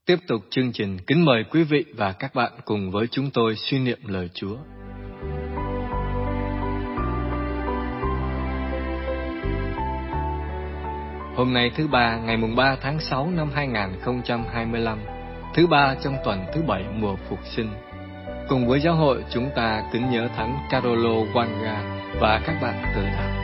Tiếp tục chương trình, kính mời quý vị và các bạn cùng với chúng tôi suy niệm lời Chúa. Hôm nay thứ ba, ngày mùng 3 tháng 6 năm 2025, thứ ba trong tuần thứ 7 mùa Phục sinh. Cùng với giáo hội, chúng ta kính nhớ Thánh Carolo Wanga và các bạn từ đạo.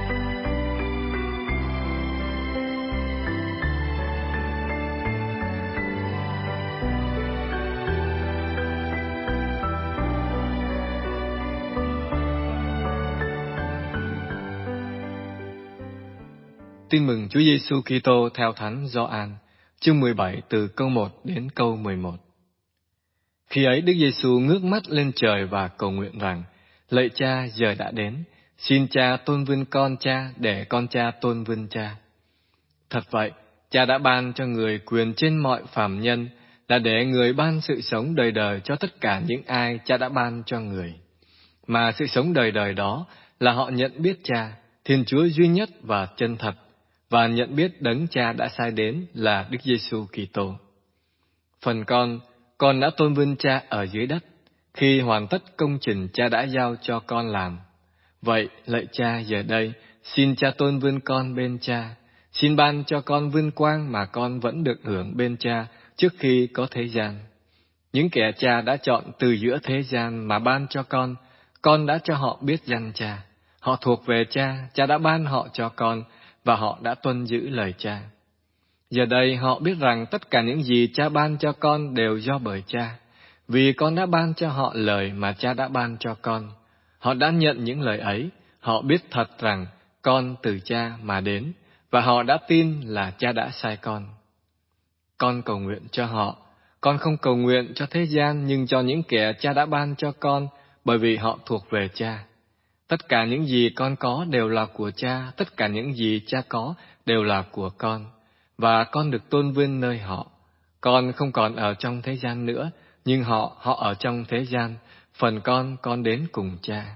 Tin mừng Chúa Giêsu Kitô theo Thánh Gioan, chương 17 từ câu 1 đến câu 11. Khi ấy Đức Giêsu ngước mắt lên trời và cầu nguyện rằng: Lạy Cha, giờ đã đến, xin Cha tôn vinh con Cha để con Cha tôn vinh Cha. Thật vậy, Cha đã ban cho người quyền trên mọi phàm nhân, là để người ban sự sống đời đời cho tất cả những ai Cha đã ban cho người. Mà sự sống đời đời đó là họ nhận biết Cha, Thiên Chúa duy nhất và chân thật, và nhận biết Đấng Cha đã sai đến là Đức Giêsu Kitô. Phần con đã tôn vinh Cha ở dưới đất, khi hoàn tất công trình Cha đã giao cho con làm. Vậy, lạy Cha, giờ đây, xin Cha tôn vinh con bên Cha, xin ban cho con vinh quang mà con vẫn được hưởng bên Cha trước khi có thế gian. Những kẻ Cha đã chọn từ giữa thế gian mà ban cho con đã cho họ biết danh Cha. Họ thuộc về Cha, Cha đã ban họ cho con, và họ đã tuân giữ lời Cha. Giờ đây họ biết rằng tất cả những gì Cha ban cho con đều do bởi Cha, vì con đã ban cho họ lời mà Cha đã ban cho con. Họ đã nhận những lời ấy, họ biết thật rằng con từ Cha mà đến, và họ đã tin là Cha đã sai con. Con cầu nguyện cho họ, con không cầu nguyện cho thế gian, nhưng cho những kẻ Cha đã ban cho con, bởi vì họ thuộc về Cha. Tất cả những gì con có đều là của Cha, tất cả những gì Cha có đều là của con, và con được tôn vinh nơi họ. Con không còn ở trong thế gian nữa, nhưng họ ở trong thế gian, phần con đến cùng Cha.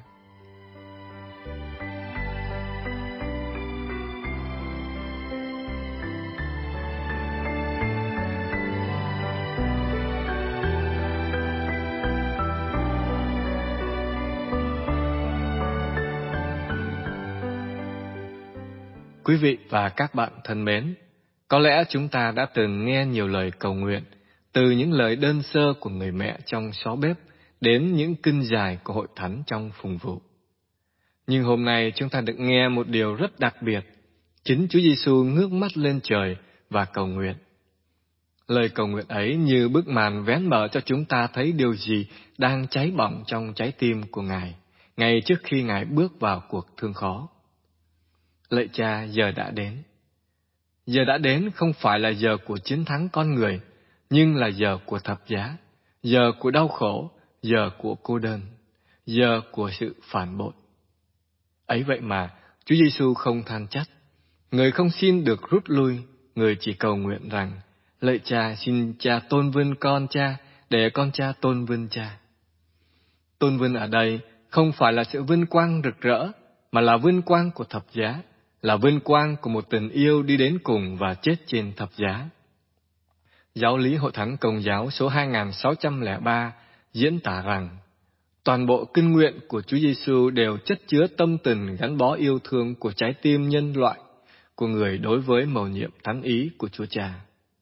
Quý vị và các bạn thân mến, có lẽ chúng ta đã từng nghe nhiều lời cầu nguyện, từ những lời đơn sơ của người mẹ trong xó bếp đến những kinh dài của hội thánh trong phụng vụ. Nhưng hôm nay chúng ta được nghe một điều rất đặc biệt, chính Chúa Giêsu ngước mắt lên trời và cầu nguyện. Lời cầu nguyện ấy như bức màn vén mở cho chúng ta thấy điều gì đang cháy bỏng trong trái tim của Ngài, ngay trước khi Ngài bước vào cuộc thương khó. Lạy Cha, giờ đã đến. Giờ đã đến không phải là giờ của chiến thắng con người, nhưng là giờ của thập giá, giờ của đau khổ, giờ của cô đơn, giờ của sự phản bội. Ấy vậy mà, Chúa Giêsu không than trách. Người không xin được rút lui, người chỉ cầu nguyện rằng: Lạy Cha, xin Cha tôn vinh con Cha, để con Cha tôn vinh Cha. Tôn vinh ở đây không phải là sự vinh quang rực rỡ, mà là vinh quang của thập giá, là vinh quang của một tình yêu đi đến cùng và chết trên thập giá. Giáo lý Hội Thánh Công giáo số 2603 diễn tả rằng toàn bộ kinh nguyện của Chúa Giêsu đều chất chứa tâm tình gắn bó yêu thương của trái tim nhân loại, của người đối với mầu nhiệm thánh ý của Chúa Cha.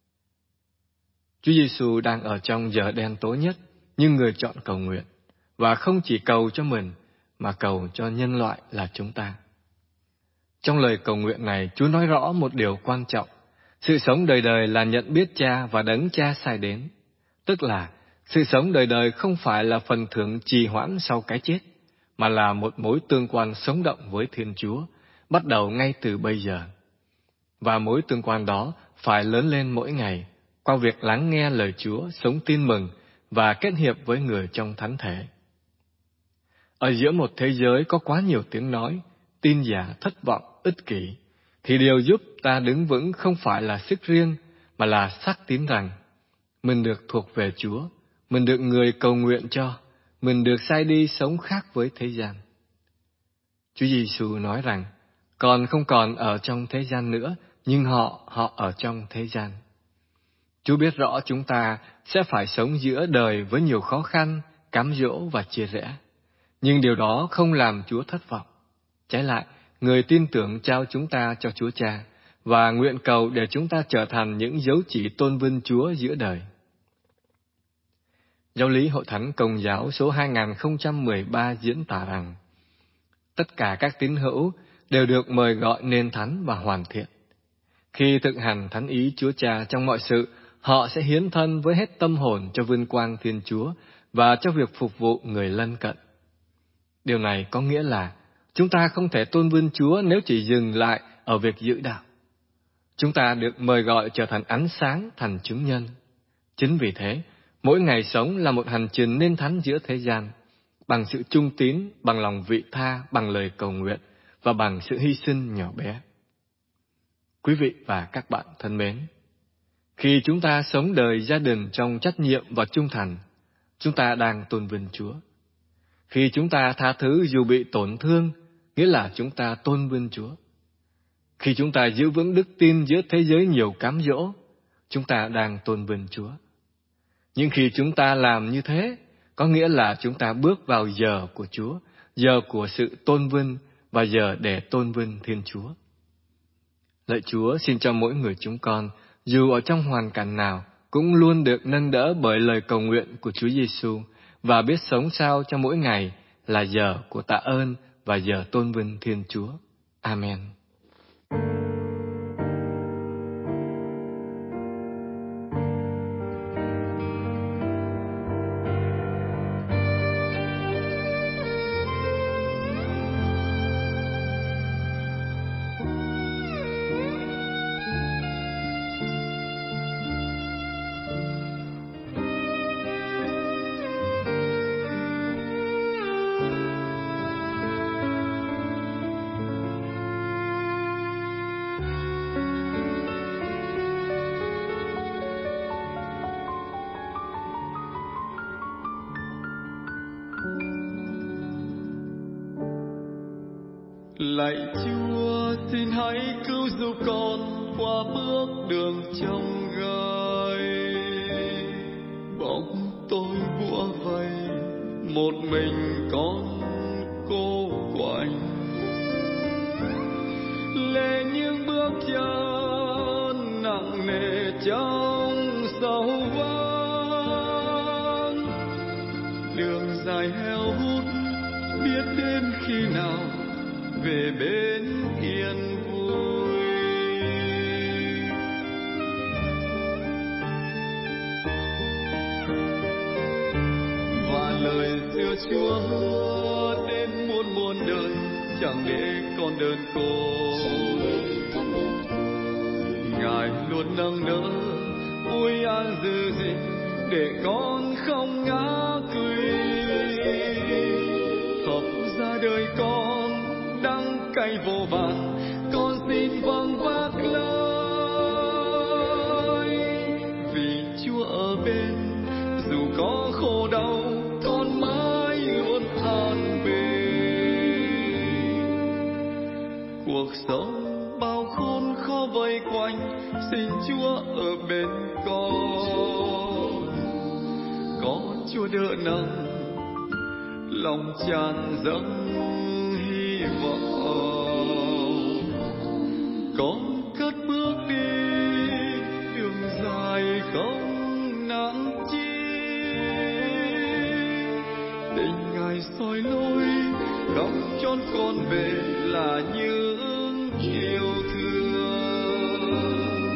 Chúa Giêsu đang ở trong giờ đen tối nhất, nhưng người chọn cầu nguyện, và không chỉ cầu cho mình, mà cầu cho nhân loại là chúng ta. Trong lời cầu nguyện này, Chúa nói rõ một điều quan trọng: sự sống đời đời là nhận biết Cha và Đấng Cha sai đến. Tức là, sự sống đời đời không phải là phần thưởng trì hoãn sau cái chết, mà là một mối tương quan sống động với Thiên Chúa, bắt đầu ngay từ bây giờ. Và mối tương quan đó phải lớn lên mỗi ngày, qua việc lắng nghe lời Chúa, sống tin mừng và kết hiệp với người trong thánh thể. Ở giữa một thế giới có quá nhiều tiếng nói, tin giả, thất vọng, ích kỷ, thì điều giúp ta đứng vững không phải là sức riêng, mà là xác tín rằng mình được thuộc về Chúa, mình được người cầu nguyện cho, mình được sai đi sống khác với thế gian. Chúa Giêsu nói rằng, con không còn ở trong thế gian nữa, nhưng họ ở trong thế gian. Chúa biết rõ chúng ta sẽ phải sống giữa đời với nhiều khó khăn, cám dỗ và chia rẽ. Nhưng điều đó không làm Chúa thất vọng. Trái lại, Người tin tưởng trao chúng ta cho Chúa Cha và nguyện cầu để chúng ta trở thành những dấu chỉ tôn vinh Chúa giữa đời. Giáo lý Hội Thánh Công giáo số 2013 diễn tả rằng tất cả các tín hữu đều được mời gọi nên thánh và hoàn thiện. Khi thực hành thánh ý Chúa Cha trong mọi sự, họ sẽ hiến thân với hết tâm hồn cho vinh quang Thiên Chúa và cho việc phục vụ người lân cận. Điều này có nghĩa là chúng ta không thể tôn vinh Chúa nếu chỉ dừng lại ở việc giữ đạo. Chúng ta được mời gọi trở thành ánh sáng, thành chứng nhân. Chính vì thế, mỗi ngày sống là một hành trình nên thánh giữa thế gian, bằng sự trung tín, bằng lòng vị tha, bằng lời cầu nguyện và bằng sự hy sinh nhỏ bé. Quý vị và các bạn thân mến, khi chúng ta sống đời gia đình trong trách nhiệm và trung thành, chúng ta đang tôn vinh Chúa. Khi chúng ta tha thứ dù bị tổn thương, nghĩa là chúng ta tôn vinh Chúa. Khi chúng ta giữ vững đức tin giữa thế giới nhiều cám dỗ, chúng ta đang tôn vinh Chúa. Nhưng khi chúng ta làm như thế, có nghĩa là chúng ta bước vào giờ của Chúa, giờ của sự tôn vinh và giờ để tôn vinh Thiên Chúa. Lạy Chúa, xin cho mỗi người chúng con, dù ở trong hoàn cảnh nào, cũng luôn được nâng đỡ bởi lời cầu nguyện của Chúa Giêsu và biết sống sao cho mỗi ngày là giờ của tạ ơn và giờ tôn vinh Thiên Chúa. Amen. Lạy Chúa, xin hãy cứu giúp con qua bước đường chông gai. Bóng tối bủa vây, một mình con cô quạnh. Lệ những bước chân nặng nề trong sầu vắng. Đường dài heo hút, biết đến khi nào về bên yên vui. Và lời xưa Chúa hứa đến muôn đời, chẳng để con đơn côi. Ngài luôn nâng đỡ, ôi an giữ gìn, để con không ngã quỵ. Hợp ra đời con đắng cay vô vàn, con xin vâng vác lời. Vì Chúa ở bên, dù có khổ đau, con mãi luôn an bình. Cuộc sống bao khốn khó vây quanh, xin Chúa ở bên con. Có Chúa đỡ nâng, lòng tràn dâng hy vọng. Con cất bước đi đường dài không nắng chi. Tình Ngài soi lối, đóng trọn con về là những yêu thương.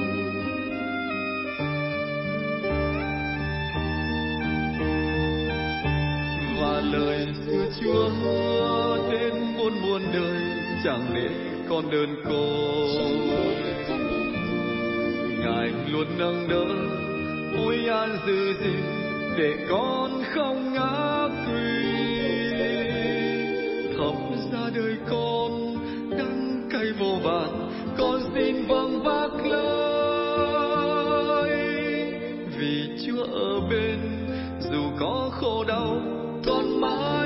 Và lời xưa Chúa hứa đến muôn đời, chẳng để con đơn côi. Ngài luôn nâng đỡ, ôi an giữ gìn, để con không ngã quỵ. Thập ra đời con đắng cay vô vàn, con xin vâng vác lời. Vì Chúa ở bên, dù có khổ đau, con mãi